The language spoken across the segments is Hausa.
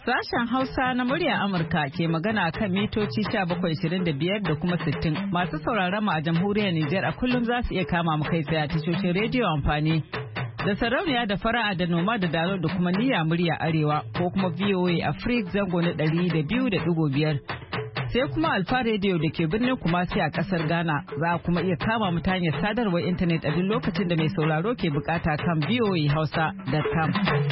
Sashen Hausa na muryar Amurka ke magana kan mitoci 1725 da kuma 60. Masu sauraron mu a jamhuriyar Nijar a kullum za su iya kama mu kai tsaye a tashoshin rediyo amfani da sarauniya da fara'a da noma da dalo da kuma niyya murya arewa ko kuma VOA Africa zango na 200.5. Sai kuma Alfa Radio da ke birnin Kumasi a kasar Ghana za a kuma iya kama mu ta hanyar sadarwar intanet a duk lokacin da mai sauraro ke bukata kan voahausa.com.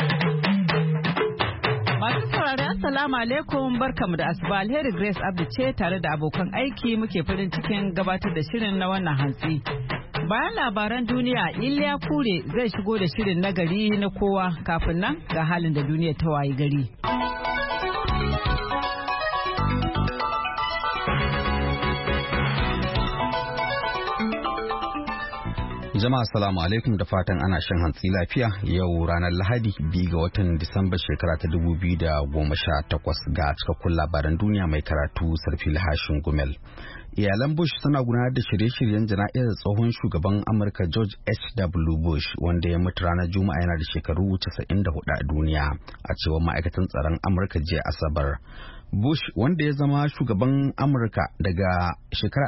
Masu saurari assalamu alaikum barkamu da asuba. Alheri Grace Abdu ce tare da abokan aiki muke farin cikin gabatar da shirin na wannan hantsi. Bayan labaran duniya, Iliya Kure zai shigo da shirin na gari na kowa kafin nan ga halin da duniya ta wayi gari. Jama'a salamu alaikum da fatan ana shan hantsi lafiya. Yau ranar Lahadi 2 ga watan Disamba shekara ta 2018 ga cikakkun labaran duniya mai karatu Sarfil Hashin Gumel. Iyalan Bush suna gudanar da shirye-shiryen jana'izar tsohon shugaban Amurka George H.W. Bush wanda ya mutu ranar Juma'a yana da shekaru 94 a duniya a cewar ma'aikatan tsaron Amurka jiya Asabar. Bush wanda ya zama shugaban Amurka daga shekarar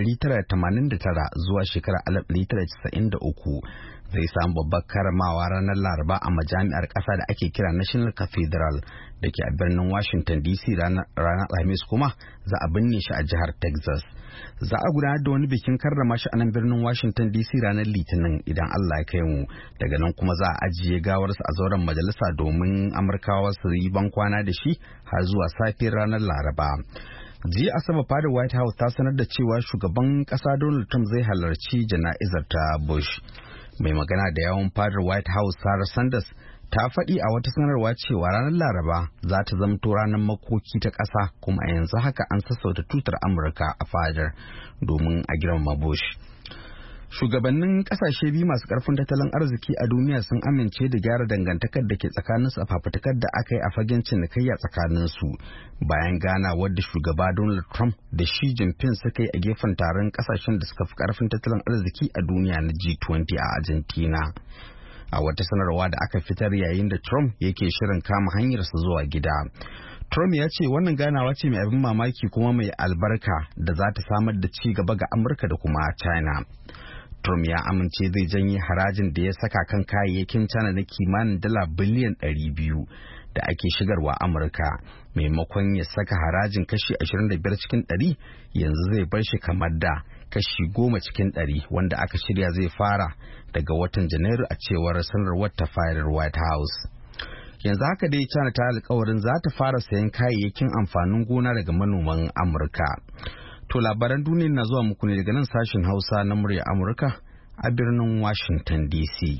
1989 zuwa shekarar 1993 zai samu babbar karamawa ranar Laraba a majami'ar ƙasa da ake kira National Cathedral da ke a birnin Washington DC ranar Alhamis kuma za a binne shi a jihar Texas. Za a gudanar da wani bikin karrama shi a nan birnin Washington DC ranar Litinin idan Allah ya kai mu. Daga nan kuma za a ajiye gawarsa a zauren majalisa domin Amurkawa su yi bankwana da shi har zuwa safiyar ranar Laraba. Jiya Asabar fadar White House ta sanar da cewa shugaban ƙasa Donald Trump zai halarci jana'izar ta Bush. Mai magana da yawon fadar White House Sarah Sanders ta faɗi a wata sanarwa cewa ranar Laraba za ta zamto ranar makoki ta ƙasa kuma a yanzu haka an sassauta tutar Amurka a fadar domin a girmama Bush. Shugabannin ƙasashe biyu masu ƙarfin tattalin arziki a duniya sun amince da gyara dangantakar da ke tsakaninsu a fafutukar da aka yi a fagen cinikayya tsakaninsu bayan gana wadda shugaba Donald Trump da Xi Jinping suka yi a gefen taron ƙasashen da suka fi ƙarfin tattalin arziki a duniya na G20 a Argentina. A wata sanarwa da aka fitar yayin da Trump yake shirin kama hanyarsa zuwa gida. Trump ya ce wannan ganawa ce mai abin mamaki kuma mai albarka da za ta samar da ci gaba ga Amurka da kuma China. Trump ya amince zai janye harajin da ya saka kan kayayyakin China na kimanin dala biliyan 200 da ake shigarwa Amurka. Maimakon ya saka harajin kashi 25 cikin 100 yanzu zai bar shi kamar da kashi 10 cikin 100 wanda aka shirya zai fara daga watan Janairu a cewar sanarwar ta fadar White House. Yanzu haka dai China ta alkawarin za ta fara sayan kayayyakin amfanin gona daga manoman Amurka. To labaran duniya na zuwa muku ne daga nan sashen Hausa na murya Amurka a birnin Washington DC.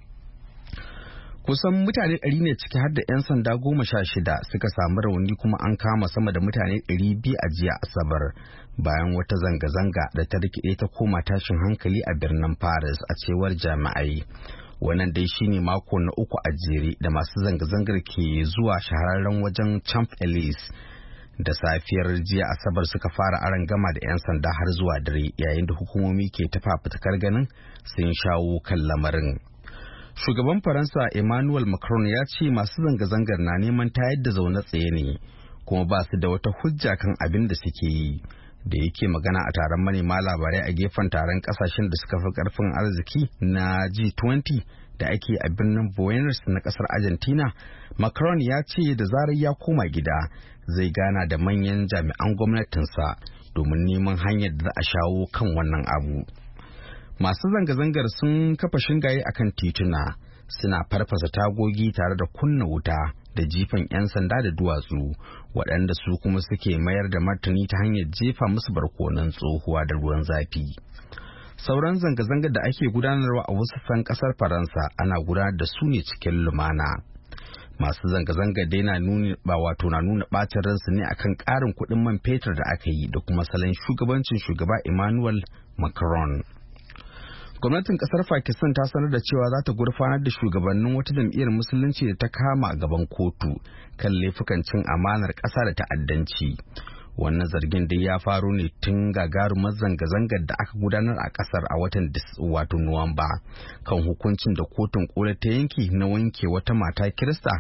Kusan mutane 100 ne ciki har da 'yan sanda 16 suka samu rauni kuma an kama sama da mutane 200 a jiya Asabar bayan wata zanga-zanga da ta rikide ta koma tashin hankali a birnin Paris a cewar jami'ai. Wannan dai shine mako na uku a jere da masu zanga-zangar ke zuwa shahararren wajen Champs-Élysées. Da safiyar jiya Asabar suka fara arangama da 'yan sanda har zuwa dare yayin da hukumomi ke ta fafutukar ganin sun shawo kan lamarin. Shugaban Faransa Emmanuel Macron ya ce masu zanga-zangar na neman tayar da zaune tsaye ne kuma ba su da wata hujja kan abin da suke yi. Da yake magana a taron manema labarai a gefen taron kasashen da suka fi karfin arziki na G20 da ake a birnin Buenos na kasar Argentina, Macron ya ce da zarar ya koma gida zai gana da manyan jami'an gwamnatinsa domin neman hanyar da za a shawo kan wannan abu. Masu zanga-zangar sun kafa shingaye akan tituna, suna farfasa tagogi tare da kunna wuta da jifan 'yan sanda da duwatsu, waɗanda su kuma suke mayar da martani ta hanyar jefa musu barkonon tsohuwa da ruwan zafi. Sauran zanga-zangar da ake gudanarwa a wasu sassan ƙasar Faransa ana gudanar da su ne cikin lumana. Masu zanga-zanga dai na nuna ɓacin ransu ne akan ƙarin kuɗin man fetur da aka yi da kuma salon shugabancin shugaba Emmanuel Macron. Gwamnatin kasar Pakistan ta sanar da cewa za ta gurfanar da shugabannin wata jam'iyyar musulunci da ta kama a gaban kotu kan laifukan cin amanar ƙasa da ta'addanci. Wannan zargin dai ya faro ne tun gagarumar zanga-zangar da aka gudanar a kasar a watan Nuwamba kan hukuncin da kotun koli ta yanke na wanke wata mata Kirista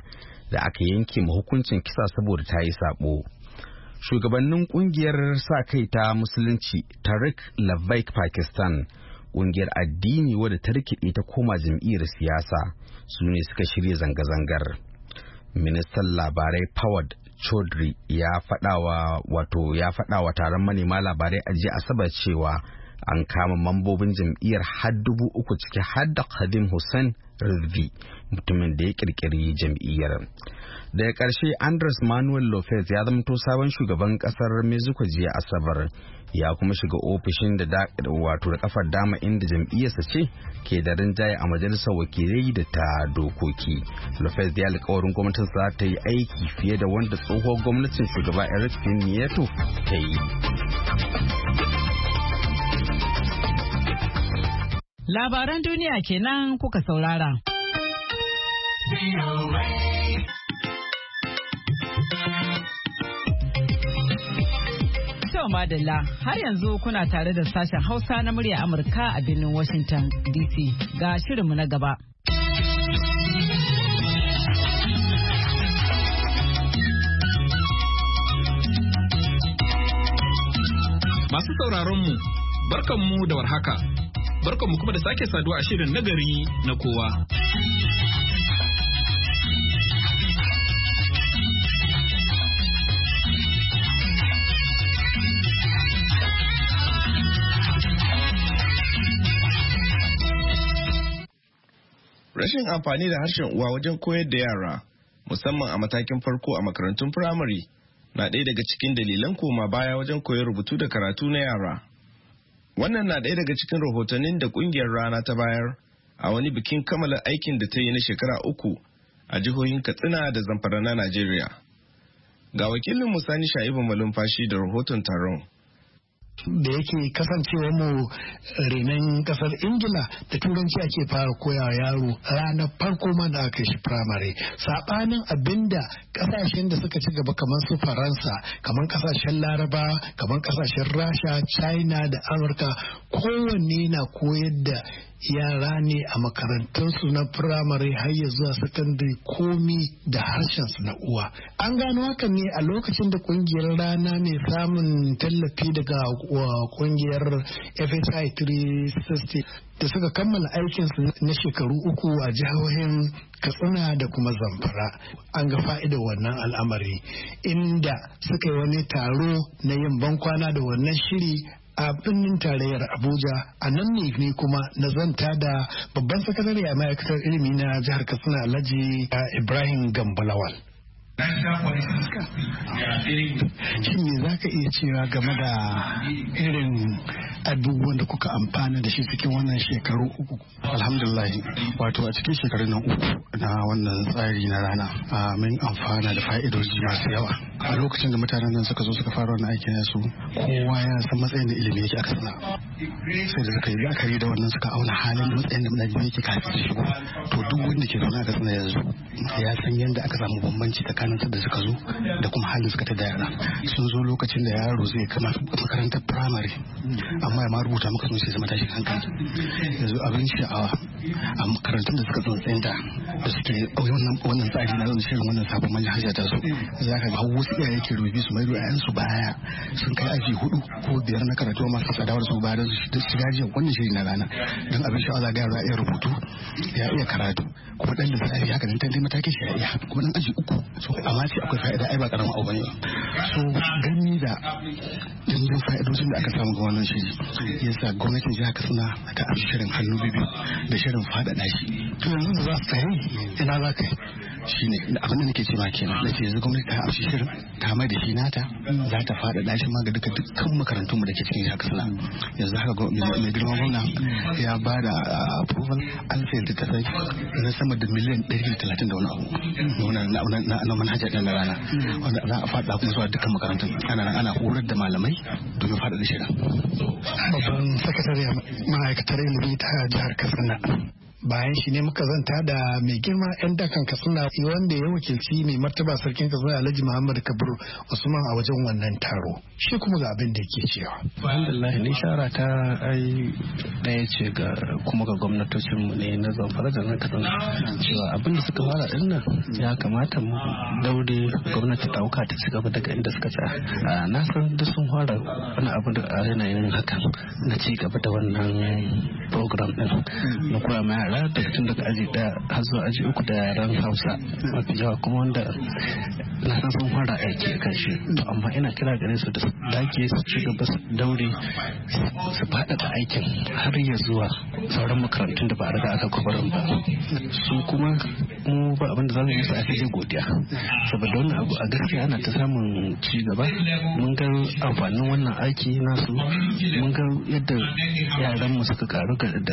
da aka yanke ma hukuncin kisa saboda ta yi sabo. Shugabannin kungiyar sa kai ta musulunci Tariq Labbaik Pakistan, kungiyar addini wadda ta rikide ta koma jam'iyyar siyasa, su ne suka shirya zanga-zangar. Ministan labarai Fawad Chaudhry ya faɗawa taron manema labarai a jiya Asabar cewa an kama mambobin jam'iyyar har 3,000 ciki har da Khadim Hussain Rizvi, mutumin da ya kirkiri jam'iyyar. Daga ƙarshe, Andres Manuel Lopez ya zamto sabon shugaban ƙasar Mexico jiya Asabar, ya kuma shiga ofishin da kafar dama inda jam'iyyarsa ce ke da rinjaye a majalisar wakilai da ta dokoki. Lopez ya alƙawarin gwamnatin za ta yi aiki fiye da wanda tsohuwar gwamnatin shugaba Enrique Peña Nieto ta yi. Labaran duniya kenan kuka saurara. Madalla har yanzu kuna tare da sashen Hausa na murya Amurka a birnin Washington DC. Ga shirinmu na gaba. Masu sauraronmu, barkanmu da warhaka. Barkanmu kuma da sake saduwa a shirin nagari na kowa. Rashin amfani da harshen uwa wajen koyar da yara, musamman a matakin farko a makarantun firamare, na ɗaya daga cikin dalilan koma baya wajen koyar rubutu da karatu na yara. Wannan na ɗaya daga cikin rahotannin da ƙungiyar Rana ta bayar a wani bikin kammala aikin da ta yi na shekara 3 a jihohin Katsina da Zamfara na Najeriya. Ga wakilin Musani Sha'ibu Malumfashi da rahoton taron. Da yake kasancewar mu renon kasar Ingila da turanci ake fara koya yaro ranar farko ma da aka shi firamare, sabanin abinda kasashen da suka ci gaba kamar su Faransa, kamar kasashen Laraba, kamar kasashen Rasha, China da Amurka, kowanne na koyar da yara ne a makarantunsu na firamare har ya zuwa sakandare komi da harshensu na uwa. An gano hakan ne a lokacin da kungiyar Rana mai samun tallafi daga kungiyar FHI 360 da suka kammala aikinsu na shekaru 3 a jihohin Katsina da kuma Zamfara. An ga fa'idar wannan al'amari inda suka yi wani taro na yin bankwana da wannan shiri a birnin tarayyar Abuja. A nan ne kuma na zanta da babban sakatare a ma'aikatar ilimi na jihar Katsina Alhaji Ibrahim Gambalawal. Shin me za ka iya cewa game da irin abubuwan da kuka amfana da shi cikin wannan shekaru 3? Alhamdulillah, wato a cikin shekarun nan 3 na wannan tsari na Rana mun amfana da fa'idoji masu yawa. A lokacin da mutanen nan suka zo suka fara wannan aikin nasu, kowa ya san matsayin da ilimi yake a Katsina. Sai da suka yi la'akari da wannan suka auna halin da matsayin da ilimi yake kafin su shigo. To duk wanda ke zaune a Katsina yanzu ya san yadda aka samu bambanci tsakanin da suka zo da kuma halin suka ta da yara. Sun zo lokacin da yaro zai kama makarantar firamare amma ya ma rubuta maka sun sai zama tashin hankali. Yanzu abin sha'awa a makarantun da suka tsontsayin da suke wannan tsari na shirin wannan sabon manhaja ta su, za ka ga wasu iyaye ke rubi su mai ru'ayen su baya sun kai aji 4 ko 5 na karatu masu tsadawar su ba da su shiga jiya wannan shiri na Rana. Don abin sha'awa za ga yaro ya iya rubutu, ya iya karatu, kuma dan lissafi haka nan tan dai matakin shi ya iya, kuma dan aji 3. So amma ce akwai fa'ida, ai ba karamin abu bane. So gani da dindin fa'idojin da aka samu ga wannan shiri yasa gwamnatin jihar Katsina ta amshi shirin hannu biyu da shirin faɗaɗa shi. To yanzu da za su tafi ina za ka yi? Shine abin da nake cewa kenan, nace yanzu gwamnati ta amshi shirin ta mai da shi nata, za ta faɗaɗa shi ma ga dukkan makarantun mu da ke cikin jihar Katsina. Yanzu haka mai girman gwamna ya ba da approval an sayar da tasai na sama da miliyan 130 da wani abu na manhaja ɗin na Rana, wanda za a faɗa kuma zuwa dukkan makarantun. Ana horar da malamai domin faɗaɗa shirin. Babban sakatare ma'aikatar ilimi ta jihar Katsina. bayan shi ne muka zanta da mai girma 'yan dakan Katsina wanda ya wakilci mai martaba sarkin Katsina Alhaji Muhammad Kabiru Usman a wajen wannan taro. Shi kuma ga abin da yake cewa. Alhamdulillah ni shara ta daya ce ga kuma ga gwamnatocin mu ne na Zamfara da na Katsina cewa abin da suka fara din nan ya kamata mu daure gwamnati ta dauka ta ci gaba daga inda suka tsaya. Na san duk sun fara wani abu da yanayin hakan na ci gaba da wannan program din na koya ma yara daga tun daga aji 1 har zuwa aji 3 da yaran Hausa mafi yawa kuma wanda na san sun fara aiki kan shi. To amma ina kira gare su da dake su ci gaba su daure su faɗaɗa aikin har ya zuwa sauran makarantun da ba a riga aka kwabarin ba. Su kuma mu ba abin da za mu yi su aka je godiya saboda wannan abu a gaskiya ana ta samun ci gaba. Mun ga amfanin wannan aiki nasu, mun ga yadda yaran mu suka karu da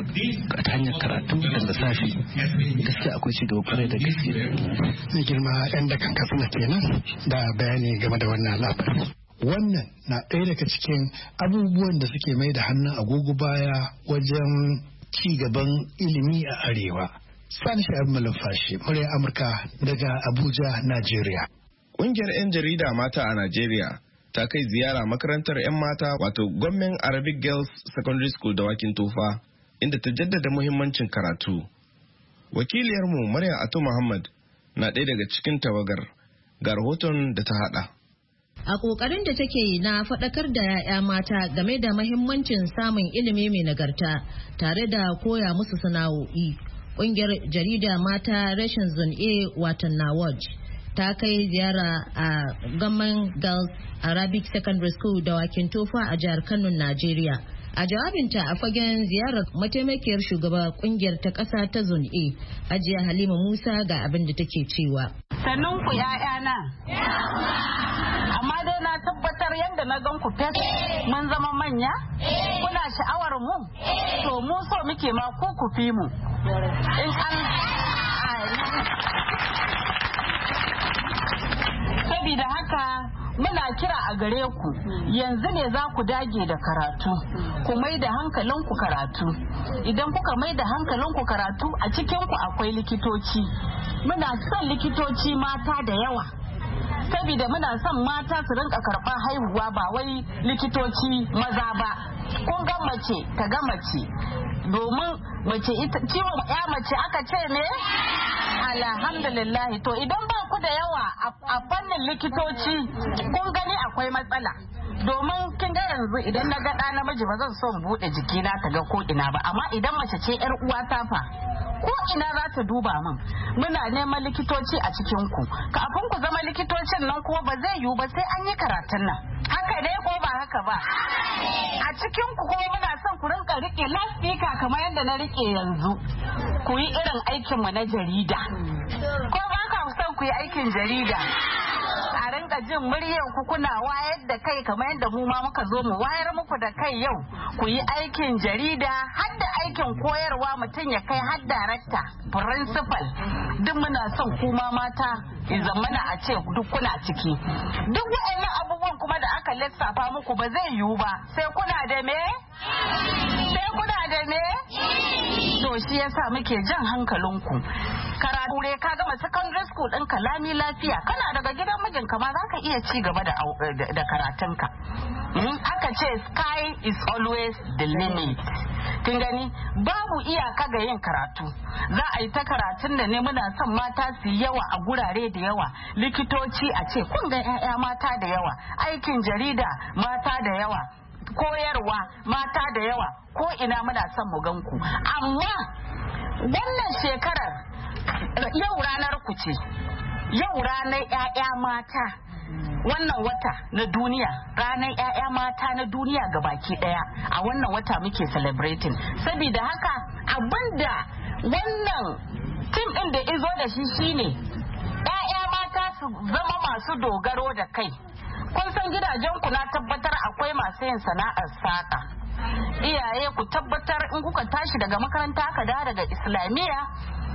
ta hanyar karatu da lissafi. Gaskiya akwai ci gaba kwarai da gaske. Mai girma 'yan da kan Katsina kenan da bayani game da wannan labarin. Wannan na ɗaya daga cikin abubuwan da suke mai da hannun agogo baya wajen ci gaban ilimi a arewa. Sani Sha'ib Malumfashi, murya Amurka daga Abuja, Najeriya. Ƙungiyar 'yan jarida mata a Najeriya ta kai ziyara makarantar 'yan mata wato Gwamnan Arabic Girls Secondary School da Wakin Tofa, inda ta jaddada muhimmancin karatu. Wakiliyarmu Maryam Atu Muhammad na ɗaya daga cikin tawagar, ga rahoton da ta haɗa. A ƙoƙarin da take yi na faɗakar da 'ya'ya mata game da mahimmancin samun ilimi mai nagarta tare da koya musu sana'o'i, ƙungiyar jarida mata rashin zone A watan Nawaj ta kai ziyara a Government Girls Arabic Secondary School da Wakin Tofa a jihar Kano, Najeriya. A jawabinta a fagen ziyarar mataimakiyar shugaba kungiyar ta ƙasa ta zone A, Hajiya Halima Musa ga abin da take cewa. Sannun ku ‘ya'yana, amma dai na tabbatar yadda na gan ku fes mun zama manya, kuna sha'awar mu, to mu so muke ma ku fi mu. In an sabida haka muna kira a gare ku yanzu ne za ku dage da karatu, ku mai da hankalinku karatu. Idan kuka mai da hankalinku karatu, a cikinku akwai likitoci. Muna son likitoci mata da yawa, saboda muna son mata su rinka karɓar haihuwa, ba wai likitoci maza ba. Kun ga mace ta ga mace, domin mace ciwon ya mace aka ce ne? Alhamdulillah. To idan ba ku da yawa a fannin likitoci, kun gani akwai matsala. Domin kin ga yanzu idan na ga ɗa namiji ba zan so in buɗe jikina ta ga ko ina ba, amma idan mace ce 'yar uwa ta fa ko ina za ta duba min. Muna neman likitoci a cikin ku. Kafin ku zama likitocin nan kuma ba zai yiwu ba sai an yi karatun nan. Haka ne ko ba haka ba? A cikin ku kuma muna son ku rinka rike lasfika kamar yadda na rike yanzu. Ku yi irin aikin mu na jarida. Ko ba ka son ku yi aikin jarida? A rinka jin muryar ku kuna wayar da kai kamar yadda mu ma muka zo mu wayar muku da kai yau. Ku yi aikin jarida, har da aikin koyarwa, mutum ya kai har darakta, principal. Duk muna son kuma mata ya zamana a ce duk kuna ciki. Duk waɗannan abubuwan kuma da aka lissafa muku ba zai yiwu ba sai kuna da me? Sai kuna da me? To shi yasa muke jan hankalinku. Karatu ka gama secondary school ɗin ka lami lafiya, kana daga gidan mijinka ma za ka iya ci gaba da karatunka. Aka ce sky is always the limit. Kin gani babu iyaka ga yin karatu. Za a yi ta karatun da ne muna son mata su yawa a gurare da yawa. Likitoci a ce kun ga 'ya'ya mata da yawa, aikin jarida mata da yawa, koyarwa mata da yawa, ko ina muna son mu ganku. Amma wannan shekarar yau ranar ku ce, yau ranar 'ya'ya mata. Wannan wata na duniya, ranar 'ya'ya mata na duniya gabaki daya, a wannan wata muke celebrating. Saboda haka abinda wannan tim din da izo da shi shine 'ya'ya mata su zama masu dogaro da kai. Kun san gidajen ku na tabbatar akwai masu yin sana'ar saka. Iyaye ku tabbatar in kuka tashi daga makaranta aka dawo daga islamiyya,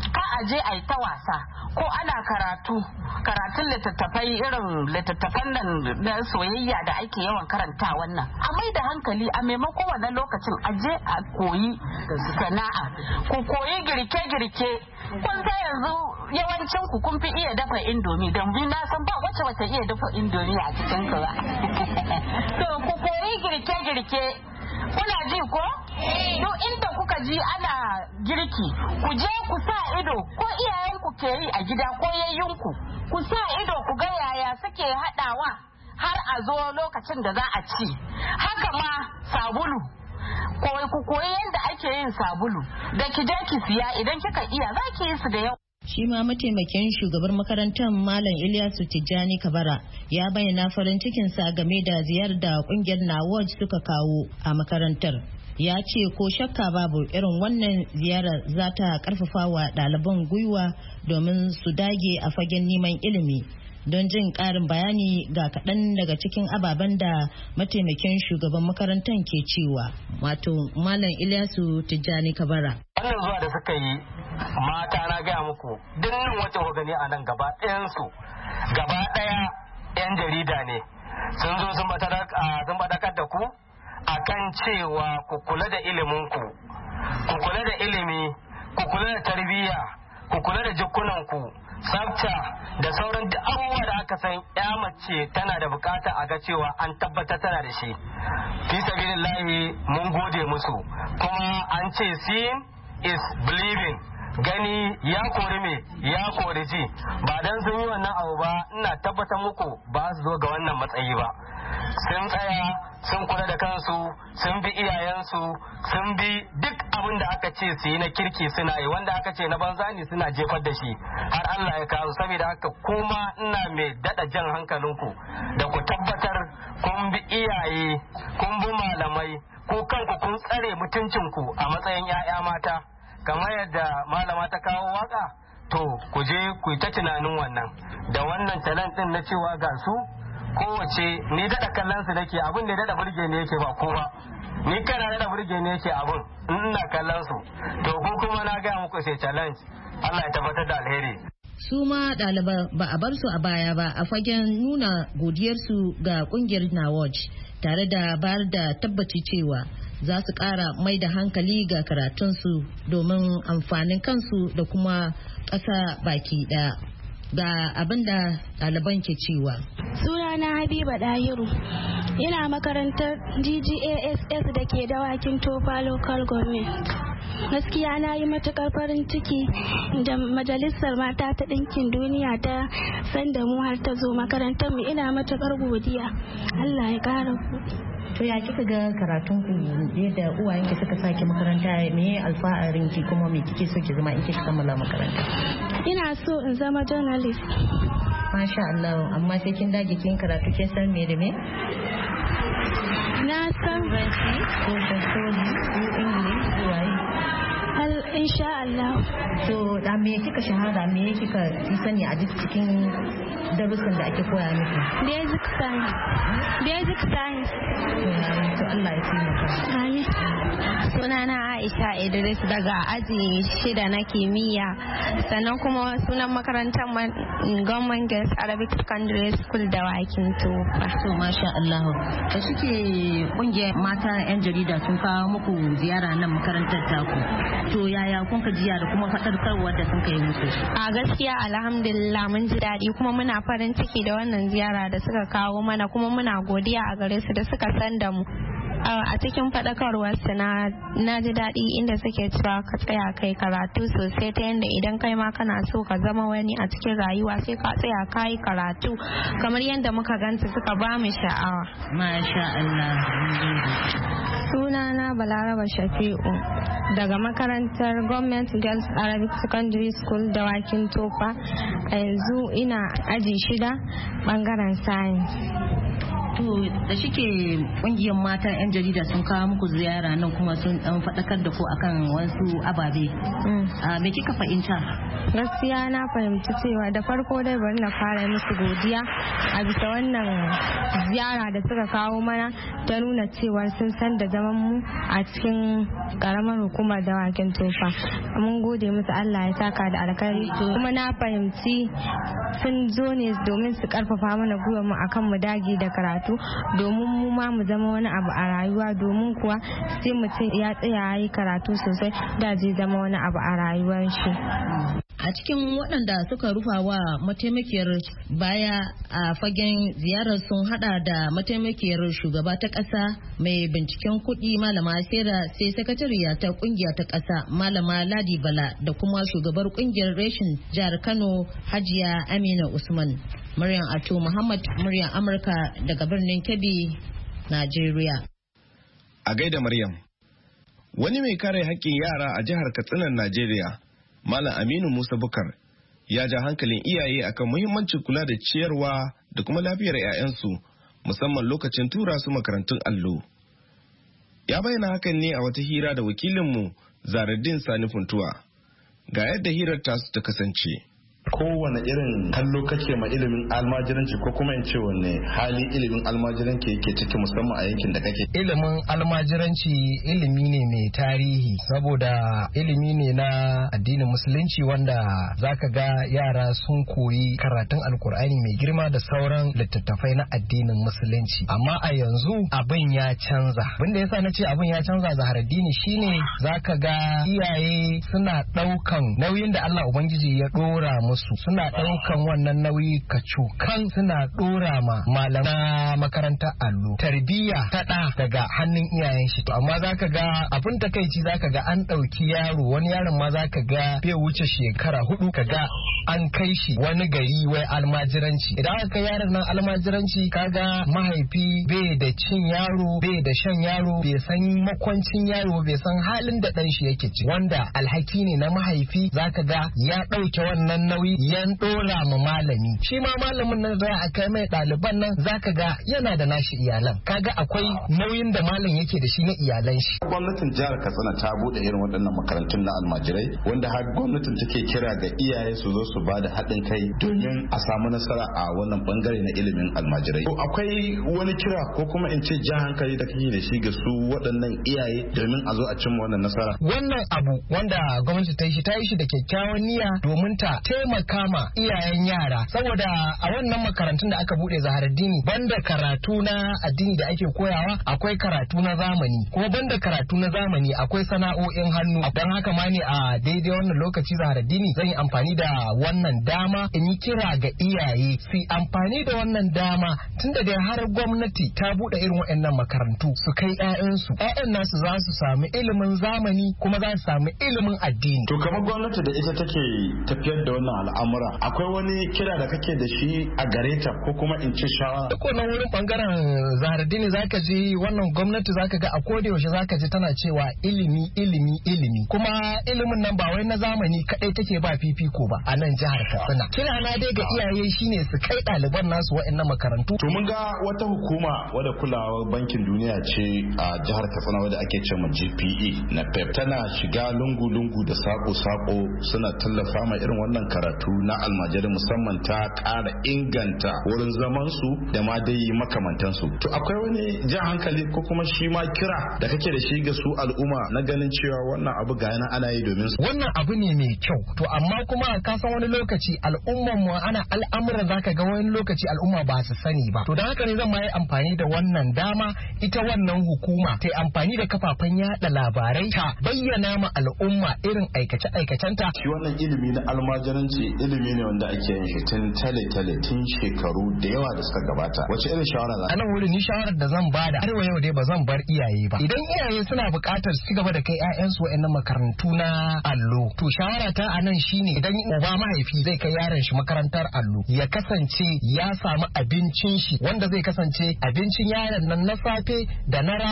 ka aje a yi ta wasa ko ana karatun littattafai irin littattafan nan na soyayya da ake yawan karanta wannan a mai da hankali a maimakon wannan lokacin aje a koyi sana'a ku koyi girke-girke. Kun san yanzu yawancin ku kun fi iya dafa indomi don na san ba wacce wata iya dafa indomi a cikin ku ba. To ku koyi girke-girke. Kuna ji ko? Duk inda kuka ji ana girki ku je ku sa ido ko iyayenku ke yi a gida ko yayyunku ku sa ido ku ga yaya suke haɗawa har a zo lokacin da za a ci. Haka ma sabulu. Ku koyi yadda ake yin sabulu da ki je ki siya idan kika iya za ki yi su da yawa. Shi ma mataimakin shugabar makarantar Malam Ilyasu Tijjani Kabara ya bayyana farin cikinsa game da ziyarar da kungiyar NAWOJ suka kawo a makarantar. Ya ce ko shakka babu irin wannan ziyarar za ta karfafa wa ɗaliban gwiwa domin su dage a fagen neman ilimi. Don jin ƙarin bayani ga kaɗan daga cikin ababen da mataimakin shugaban makarantar ke cewa, wato Malam Ilyasu Tijjani Kabara. Wannan zuwa da suka yi mata na gaya muku dukkan wacce ku gani a nan gaba ɗaya 'yan jarida ne sun zo sun badakar da ku akan cewa ku kula da iliminku, ku kula da ilimi, ku kula da tarbiyya, ku kula da jikunanku, tsafta da sauran duk abubuwa da aka san ya mace tana da bukata a ga cewa an tabbatar tana da shi. Fi sabilillahi mun gode musu, kuma an ce seeing is believing. Gani ya kori me ya kori ji. Ba dan sun yi wannan abu ba ina tabbatar muku ba su zo ga wannan matsayi ba. Sun tsaya sun kula da kansu, sun bi iyayensu, sun bi duk abin da aka ce su yi na kirki suna yi, wanda aka ce na banza ne suna jefar da shi har Allah ya kawo. Saboda haka kuma ina mai dada jan hankalinku da ku tabbatar kun bi iyaye, kun bi malamai, ko kanku kun tsare mutuncinku a matsayin 'ya'ya mata. Kamar yadda malama ta kawo waka, to ku je ku yi ta tunanin wannan da wannan talent din na cewa ga su kowace ni daɗa kallon su nake, abin da daɗa burge ne yake ba kowa, ni kana daɗa burge ne yake abin ina kallon su. To ku kuma na gaya muku sai challenge. Allah ya tabbatar da alheri. Su ma ɗaliban ba a bar su a baya ba a fagen nuna godiyarsu ga kungiyar NAWOJ, tare da bayar da tabbaci cewa za su ƙara mai da hankali ga karatunsu domin amfanin kansu da kuma ƙasa baki ɗaya. Ga abin da ɗaliban ke cewa. Sunana Habiba Dahiru, ina makarantar GGASS da ke dawakin Tofa Local Government. Gaskiya na yi matukar farin ciki da Majalisar Mata ta Ɗinkin Duniya ta san da mu har ta zo makarantar mu, ina matukar godiya. Allah ya ƙara ku. To ya kika ga karatun ku yadda uwayenki suka saki makaranta, me alfaharin ki kuma me kike so ki zama in kika kammala makaranta? Ina so in zama journalist. Masha Allah, amma sai kin dage kin karatu kin san me da me? Na san Turanci ko Faransanci ko English ko waye? Insha Allah. To da me kika shahada, me kika sani a cikin darussan da ake koya miki? Basic science. Basic science. To Allah ya taimaka. Amin. Sunana Aisha Idris daga aji 6 na kimiyya, sannan kuma sunan makarantar Government Girls Arabic Secondary School da Wakin Tofa. To masha Allah. Da suke kungiyar mata 'yan jarida sun kawo muku ziyara nan makarantar taku. To yaya kun ka jiya da kuma faɗarkarwa da sun kai muku? A gaskiya alhamdulillah mun ji daɗi kuma muna farin ciki da wannan ziyara da suka kawo mana, kuma muna godiya a gare su da suka san da mu. A cikin faɗakarwarsu na ji daɗi inda suke cewa ka tsaya kai karatu sosai, ta yadda idan kai ma kana so ka zama wani a cikin rayuwa sai ka tsaya ka yi karatu kamar yadda muka ganta suka ba mu sha'awa. Masha Allah. Sunana Balaraba Shafi'u daga makarantar Government Girls Arabic Secondary School da Wakin Tofa. A yanzu ina aji 6 bangaren science. To da shike kungiyar mata 'yan jarida sun kawo muku ziyara nan kuma sun dan faɗakar da ku akan wasu ababe. Me kika fahimta? Gaskiya na fahimci cewa da farko dai bari na fara musu godiya a bisa wannan ziyara da suka kawo mana ta nuna cewa sun san da zaman mu a cikin karamar hukumar dawakin tofa. Mun gode musu, Allah ya saka da alkhairi. Kuma na fahimci sun zo ne domin su karfafa mana gwiwar mu akan mu dage da karatu domin mu ma mu zama wani abu a rayuwa, domin kuwa sai mutum ya tsaya yi karatu sosai da zai zama wani abu a rayuwar shi. A cikin waɗanda suka rufa wa mataimakiyar baya a fagen ziyarar sun hada da mataimakiyar shugaba ta ƙasa mai binciken kuɗi malama Sera, sai sakatariya ta ƙungiya ta ƙasa malama Ladi Bala da kuma shugabar ƙungiyar reshin jihar Kano Hajiya Amina Usman. Maryam Ato Muhammad, muryar Amurka daga birnin Kebbi, Najeriya. A gaida Maryam. Wani mai kare haƙƙin yara a jihar Katsinan Najeriya, Malam Aminu Musa Bukar, ya ja hankalin iyaye akan muhimmancin kula da ciyarwa da kuma lafiyar 'ya'yansu, musamman lokacin tura su makarantun allo. Ya bayyana hakan ne a wata hira da wakilinmu Zaradin Sani Funtuwa. Ga yadda hirar tasu ta kasance. Kowane irin kallo kake ma ilimin almajiranci ko kuma in ce wanne hali ilimin almajiranci yake ciki musamman a yankin da kake? Ilimin almajiranci ilimi ne mai tarihi saboda ilimi ne na addinin musulunci wanda zaka ga yara sun koyi karatun alkur'ani mai girma da sauran littattafai na addinin musulunci. Amma a yanzu abin ya canza. Wanda yasa na ce abin ya canza Zaharaddini shine zaka ga iyaye suna ɗaukan nauyin da Allah Ubangiji ya ɗora musu, suna ɗaukan wannan nauyi kacukan suna ɗora ma malama makarantar allo tarbiyya ta ɗa daga hannun iyayen shi. To amma zaka ga abin takaici, zaka ga an ɗauki yaro, wani yaron ma zaka ga bai wuce shekara 4 kaga an kai shi wani gari wai almajiranci. Idan aka kai yaron nan almajiranci, kaga mahaifi bai da cin yaro, bai da shan yaro, bai san makwancin yaro, bai san halin da ɗan shi yake ci, wanda alhaki ne na mahaifi. Zaka ga ya ɗauke wannan nauyi yan ɗora ma malami. Shi ma malamin nan za a kai mai ɗaliban nan, zaka ga yana da nashi iyalan. Kaga akwai nauyin da malam yake da shi na iyalan shi. Gwamnatin jihar Katsina ta bude irin waɗannan makarantun na almajirai, wanda har gwamnatin take kira ga iyaye su zo su ba da haɗin kai domin a samu nasara a wannan bangare na ilimin almajirai. To akwai wani kira ko kuma in ce jan hankali da kake da shi ga su waɗannan iyaye domin a zo a cimma wannan nasara? Wannan abu wanda gwamnati ta yi shi da kyakkyawan niyya domin ta taimaka ma iyayen yara, saboda a wannan makarantun da aka bude Zaharaddini, banda karatu na addini da ake koyawa, akwai karatu na zamani, kuma banda karatu na zamani akwai sana'o'in hannu. Don haka ma ne a daidai wannan lokaci Zaharaddini zan yi amfani da wannan dama in yi kira ga iyaye su amfani da wannan dama, tunda da har gwamnati ta bude irin waɗannan makarantu, su kai 'ya'yansu, 'ya'yan nasu za su samu ilimin zamani kuma za su samu ilimin addini. To kamar gwamnati da ita take tafiyar da wannan al'amura, akwai wani kira da kake da shi a gare ta ko kuma in ce shawara? Duk wannan wurin bangaren Zaharaddini zaka ji wannan gwamnati zaka ga a koda yaushe zaka ji tana cewa ilimi ilimi ilimi, kuma ilimin nan ba wai na zamani kadai take ba fifiko ba a nan jihar Katsina. Kira na dai ga iyaye shine su kai ɗaliban nasu waɗannan makarantu. To mun ga wata hukuma wadda kulawar bankin duniya ce a jihar Katsina wadda ake cewa GPE na PEP, tana shiga lungu-lungu da sako-sako suna tallafa ma irin wannan karatu na almajirai, musamman ta ƙara inganta wurin zaman su da ma dai makamantansu. To akwai wani jan hankali ko kuma shi ma kira da kake da shi ga su al'umma na ganin cewa wannan abu ga yana ana yi domin su? Wannan abu ne mai kyau, to amma kuma ka san wani lokaci al'umman mu ana al'amuran zaka ga wani lokaci al'umma ba su sani ba. To da haka ne zan ma yi amfani da wannan dama, ita wannan hukuma ta yi amfani da kafafen yada labarai ta bayyana ma al'umma irin aikace-aikacenta. Shi wannan ilimi na almajiranci ilimi ne wanda ake yin shi tun tale-tale, tun shekaru da yawa da suka gabata. Wace irin shawara za? A nan wurin ni shawarar da zan bada har wa yau dai ba zan bar iyaye ba. Idan iyaye suna buƙatar su gaba da kai 'ya'yansu wa'annan makarantu na allo, to shawara ta a nan shine idan uba mahaifi zai kai yaron shi makarantar allo, ya kasance ya samu abincin shi wanda zai kasance abincin yaron nan na safe da na rana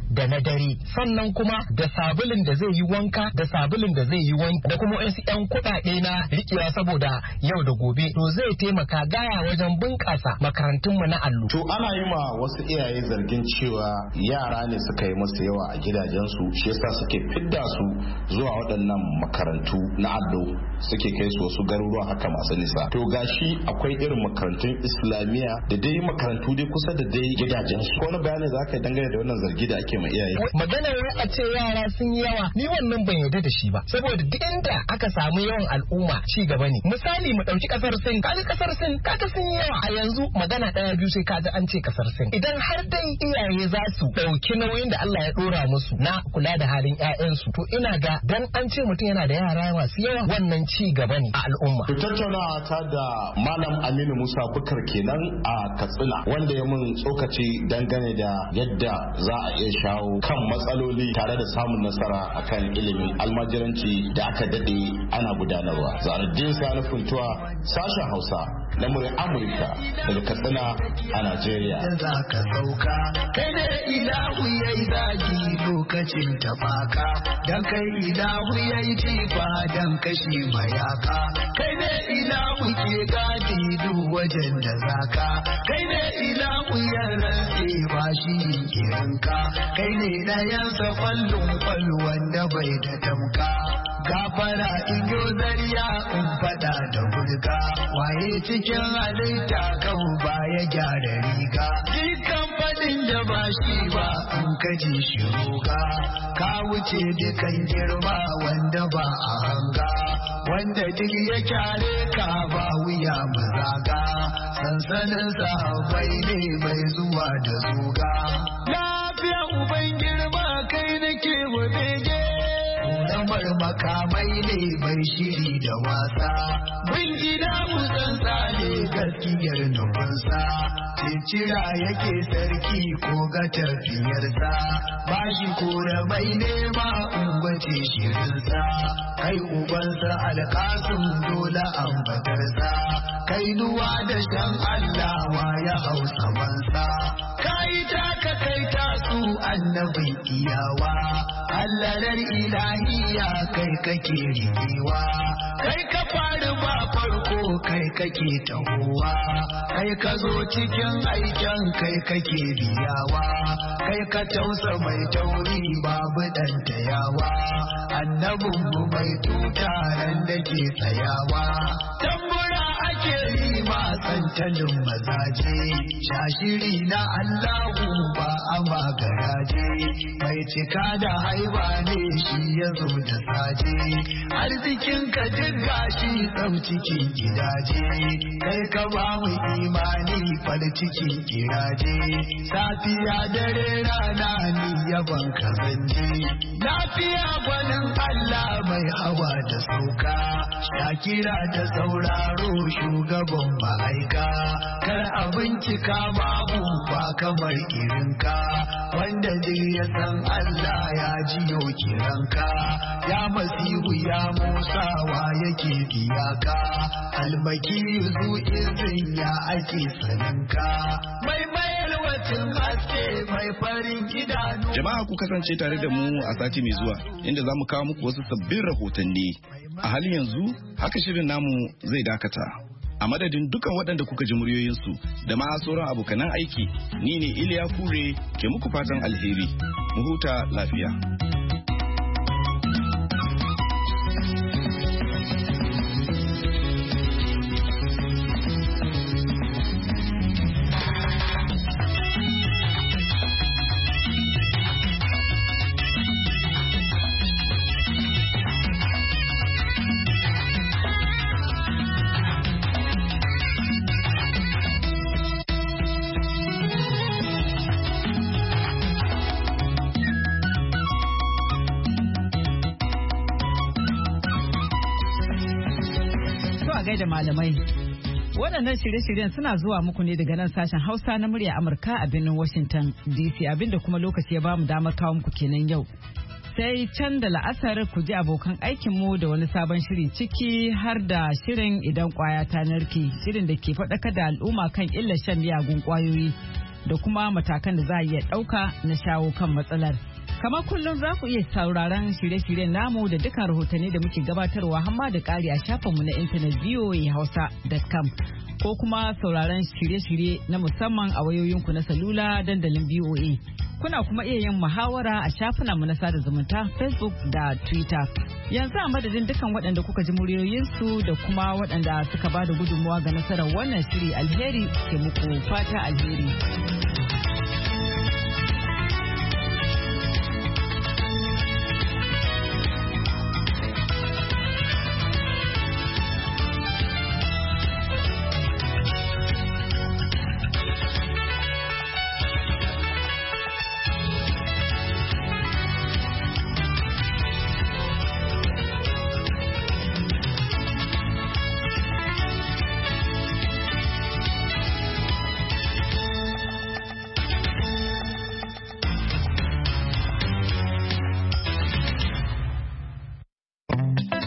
da na dare, sannan kuma da sabulin da zai yi wanka da sabulin da zai yi wanki da kuma wasu 'yan kuɗaɗe na riƙewa saboda yau da gobe, to zai taimaka gaya wajen bunƙasa makarantunmu na allo. To ana yi ma wasu iyaye zargin cewa yara ne suka yi masu yawa a gidajensu, shi yasa suke fidda su zuwa waɗannan makarantu na allo, suke kai su wasu garuruwa haka masu nisa. To gashi akwai irin makarantun islamiyya da dai makarantu dai kusa da dai gidajensu. Ko wani bayani za ka yi dangane da wannan zargi da ake ma iyaye? Maganar a ce yara sun yi yawa, ni wannan ban yarda da shi ba, saboda duk inda aka samu yawan al'umma ci gaba ne. Misali mu ɗauki ƙasar Sin, kaga ƙasar Sin kaga sun yi yawa a yanzu, magana ɗaya biyu sai kaji an ce ƙasar Sin. Idan har dai iyaye za su ɗauki nauyin da Allah ya ɗora musu na kula da halin ƴaƴansu, to ina ga dan an ce mutum yana da yara masu yawa wannan ci gaba ne a al'umma. Tattaunawa ta da Malam Aminu Musa Bukar kenan a Katsina, wanda ya mun tsokaci dangane da yadda za a iya shawo kan matsaloli tare da samun nasara akan ilimin almajiranci da aka dade ana gudanarwa. Zaradin Sani Funtuwa, sashen Hausa na muryar Amurka daga Katsina a Najeriya. Za ka sauka kai ne ilahu yayi zagi lokacin tafaka, dan kai ilahu yayi jifa dan kashi mayaka, kai ne ilahu ke gadi duk wajen da zaka, kai ne ilahu ya rantse ba shi irinka, kai ne ɗayansa kwallon wanda bai da tamka. Gafara in yo zariya in fada da burga, waye cikin halitta kan baya gyara riga, dukkan fadin da ba shi ba in kaji shi roga, ka wuce dukan girma wanda ba a hanga, wanda duk ya kyare ka ba wuya mazaga, sansanin sahabbai ne mai zuwa da zuga. Lafiya uban girma kai nake wa bege, lamar makamai ne bai shiri da wasa, bin gida musansa ne gaskiyar nufinsa, cicira yake sarki ko ga tafiyarsa, ba shi kore mai nema ungwace shirinsa, kai ubansa alkasun dole ambatarsa, kai nuwa da shan allawa ya hausa mansa, kai taka kai tasu annabin iyawa, allarar ilahiya kai kake rigewa, kai ka faru ba farko kai kake tahowa, kai ka zo cikin aikin kai kake biyawa, kai ka tausa mai tauri babu dan tayawa, annabin mu mai tutaren da ke tsayawa, tambura ake yi ma tsantalin mazaje, shashiri na Allahu ba a magaraje, mai cika da haiba ne shi ya zo da saje, arzikin ka jirga shi tsau cikin gidaje, kai ka ba mu imani fal cikin kiraje, safiya dare rana ni yaban ka zanje, lafiya gwanin Allah mai hawa da sauka, shakira da sauraro shugaban ma'aika, kar a bincika babu ba kamar irinka, wanda duk ya san Allah ya jiyo kiranka, ya masihu ya Musa wa yake biyaka, almaki zu izin ya ake saninka, mai mayar wacin haske mai farin idanu. Jama'a ku kasance tare da mu a sati mai zuwa inda za mu kawo muku wasu sabbin rahotanni. A halin yanzu haka shirin namu zai dakata. A madadin dukan waɗanda kuka ji muryoyinsu da ma sauran abokanan aiki, ni ne Iliya Kure ke muku fatan alheri. Mu huta lafiya. da malamai. Waɗannan shirye-shiryen suna zuwa muku ne daga nan sashen Hausa na murya Amurka a birnin Washington DC, abinda kuma lokaci ya bamu damar kawo muku kenan yau. Sai can da la'asar ku ji abokan aikinmu da wani sabon shiri ciki har da shirin idan kwaya ta narke, shirin da ke faɗakar da al'umma kan illar shan miyagun kwayoyi. da kuma matakan da za a iya ɗauka na shawo kan matsalar. Kamar kullum za ku iya sauraron shirye-shiryen namu da dukkan rahotanni da muke gabatarwa hamma da ƙari a shafinmu na intanet voahausa.com ko kuma sauraron shirye-shirye na musamman a wayoyinku na salula dandalin VOA. Kuna kuma iya yin muhawara a shafinanmu na sada zumunta Facebook da Twitter. Yanzu a madadin dukkan waɗanda kuka ji muryoyinsu da kuma waɗanda suka ba da gudunmawa ga nasarar wannan shiri alheri ke muku fata alheri.